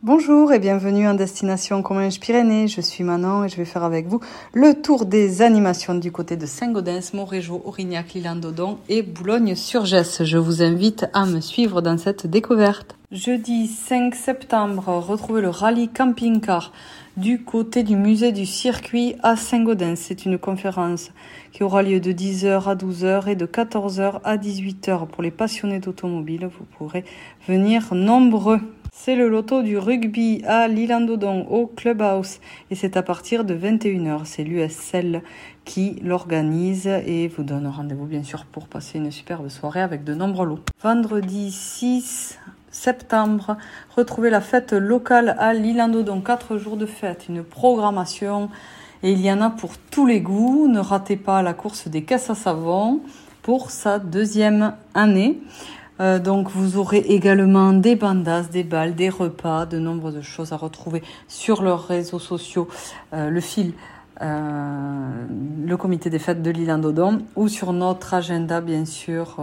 Bonjour et bienvenue en destination Comminges-Pyrénées. Je suis Manon et je vais faire avec vous le tour des animations du côté de Saint-Gaudens, Montrégeau, Aurignac, L'Isle-en-Dodon et Boulogne-sur-Gesse. Je vous invite à me suivre dans cette découverte. Jeudi 5 septembre, retrouvez le rallye camping-car du côté du musée du circuit à Saint-Gaudens. C'est une conférence qui aura lieu de 10h à 12h et de 14h à 18h. Pour les passionnés d'automobile, vous pourrez venir nombreux. C'est le loto du rugby à L'Isle-en-Dodon au Clubhouse et c'est à partir de 21h. C'est l'USL qui l'organise et vous donne rendez-vous bien sûr pour passer une superbe soirée avec de nombreux lots. Vendredi 6 septembre, retrouvez la fête locale à L'Isle-en-Dodon. 4 jours de fête, une programmation et il y en a pour tous les goûts. Ne ratez pas la course des caisses à savon pour sa 2e année. Donc vous aurez également des bandas, des balles, des repas, de nombreuses choses à retrouver sur leurs réseaux sociaux, le fil, le comité des fêtes de L'Isle-en-Dodon ou sur notre agenda bien sûr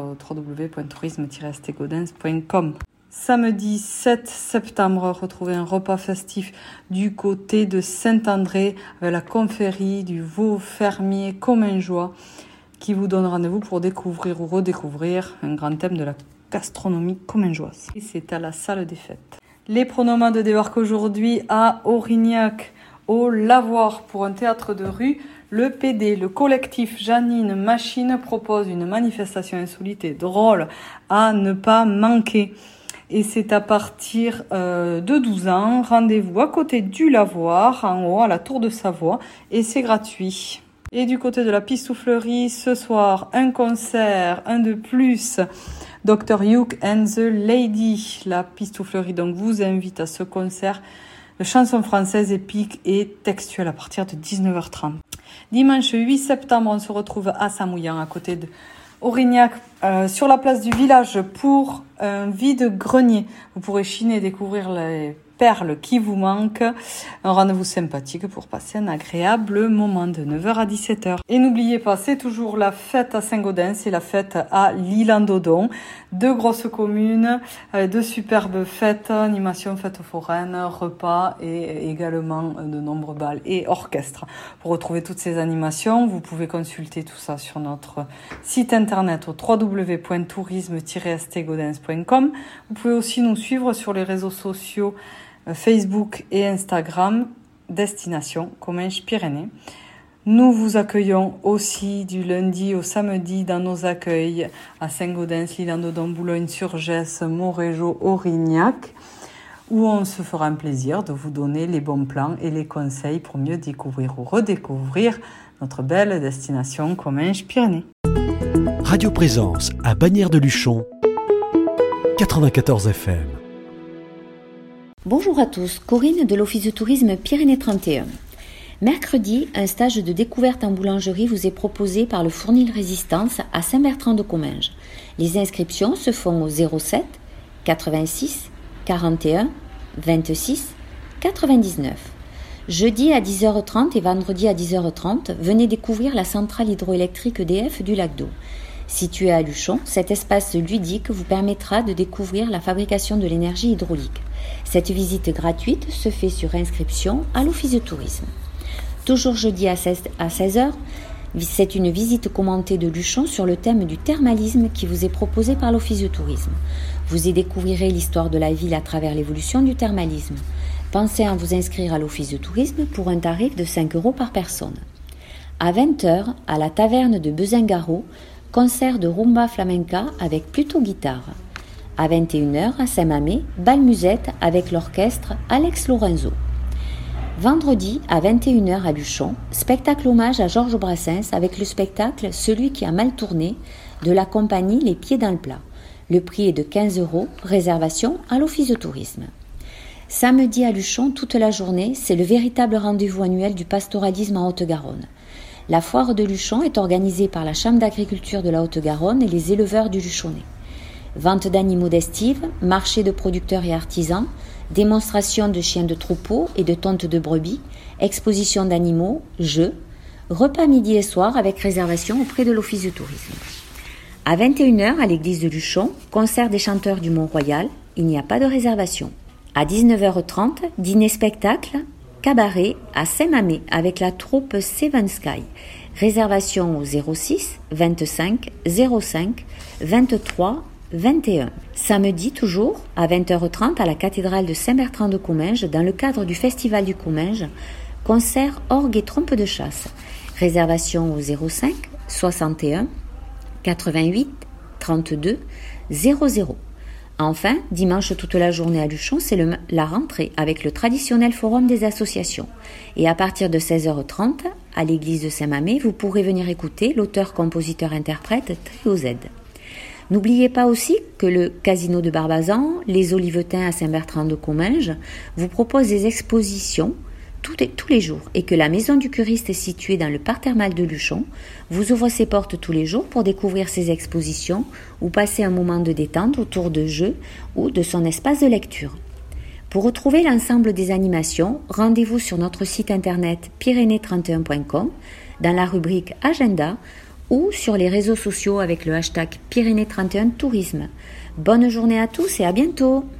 www.tourisme-stegaudens.com. Samedi 7 septembre, retrouvez un repas festif du côté de Saint-André avec la confrérie du veau fermier commingeois qui vous donne rendez-vous pour découvrir ou redécouvrir un grand thème de la gastronomie commingeoise. Et c'est à la salle des fêtes. Les pronomades débarquent aujourd'hui à Aurignac, au Lavoir, pour un théâtre de rue. Le PD, le collectif Janine Machine, propose une manifestation insolite et drôle à ne pas manquer. Et c'est à partir de 12 ans. Rendez-vous à côté du Lavoir, en haut, à la Tour de Savoie, et c'est gratuit. Et du côté de la Pistouflerie, ce soir, un concert, un de plus, Dr. Hugh and the Lady. La Pistouflerie donc vous invite à ce concert de chansons françaises épiques et textuelles à partir de 19h30. Dimanche 8 septembre, on se retrouve à Saint-Mouillan, à côté de Aurignac, sur la place du village pour un vide-grenier. Vous pourrez chiner et découvrir les perles qui vous manquent. Un rendez-vous sympathique pour passer un agréable moment de 9h à 17h. Et n'oubliez pas, c'est toujours la fête à Saint-Gaudens et la fête à L'Isle-en-Dodon. 2 grosses communes, 2 superbes fêtes, animations, fêtes foraines, repas et également de nombreux bals et orchestres. Pour retrouver toutes ces animations, vous pouvez consulter tout ça sur notre site internet au www.tourisme-stegaudens.com. Vous pouvez aussi nous suivre sur les réseaux sociaux Facebook et Instagram, Destination Comminges-Pyrénées. Nous vous accueillons aussi du lundi au samedi dans nos accueils à Saint-Gaudens, L'Isle-en-Dodon, Boulogne-sur-Gesse, Montrégeau, Aurignac, où on se fera un plaisir de vous donner les bons plans et les conseils pour mieux découvrir ou redécouvrir notre belle destination Comminges-Pyrénées. Radio Présence à Bagnères-de-Luchon, 94 FM. Bonjour à tous, Corinne de l'Office de tourisme Pyrénées 31. Mercredi, un stage de découverte en boulangerie vous est proposé par le Fournil Résistance à Saint-Bertrand-de-Comminges. Les inscriptions se font au 07 86 41 26 99. Jeudi à 10h30 et vendredi à 10h30, venez découvrir la centrale hydroélectrique EDF du Lac d'Eau. Situé à Luchon, cet espace ludique vous permettra de découvrir la fabrication de l'énergie hydraulique. Cette visite gratuite se fait sur inscription à l'Office de tourisme. Toujours jeudi à 16h, c'est une visite commentée de Luchon sur le thème du thermalisme qui vous est proposé par l'Office de tourisme. Vous y découvrirez l'histoire de la ville à travers l'évolution du thermalisme. Pensez à vous inscrire à l'Office de tourisme pour un tarif de 5 € par personne. À 20h, à la taverne de Bezingaro, concert de rumba flamenca avec Pluto Guitare. À 21h, à Saint-Mamé, bal musette avec l'orchestre Alex Lorenzo. Vendredi, à 21h à Luchon, spectacle hommage à Georges Brassens avec le spectacle Celui qui a mal tourné de la compagnie Les Pieds dans le Plat. Le prix est de 15 €, réservation à l'Office de tourisme. Samedi à Luchon, toute la journée, c'est le véritable rendez-vous annuel du pastoralisme en Haute-Garonne. La foire de Luchon est organisée par la Chambre d'agriculture de la Haute-Garonne et les éleveurs du Luchonnais. Vente d'animaux d'estive, marché de producteurs et artisans, démonstration de chiens de troupeau et de tontes de brebis, exposition d'animaux, jeux, repas midi et soir avec réservation auprès de l'Office de tourisme. À 21h, à l'église de Luchon, concert des chanteurs du Mont-Royal, il n'y a pas de réservation. À 19h30, dîner-spectacle, cabaret à Saint-Mamé avec la troupe Seven Sky. Réservation au 06 25 05 23 21. Samedi toujours, à 20h30 à la cathédrale de Saint-Bertrand de Comminges dans le cadre du Festival du Comminges, concert orgue et trompe de chasse. Réservation au 05 61 88 32 00. Enfin, dimanche toute la journée à Luchon, c'est la rentrée avec le traditionnel forum des associations. Et à partir de 16h30, à l'église de Saint-Mamé, vous pourrez venir écouter l'auteur-compositeur-interprète Trio Z. N'oubliez pas aussi que le Casino de Barbazan, les Olivetins à Saint-Bertrand de Comminges, vous propose des expositions tous les jours et que la maison du curiste située dans le parc thermal de Luchon vous ouvre ses portes tous les jours pour découvrir ses expositions ou passer un moment de détente autour de jeux ou de son espace de lecture. Pour retrouver l'ensemble des animations, rendez-vous sur notre site internet pyrénées31.com dans la rubrique Agenda ou sur les réseaux sociaux avec le hashtag Pyrénées31 Tourisme. Bonne journée à tous et à bientôt!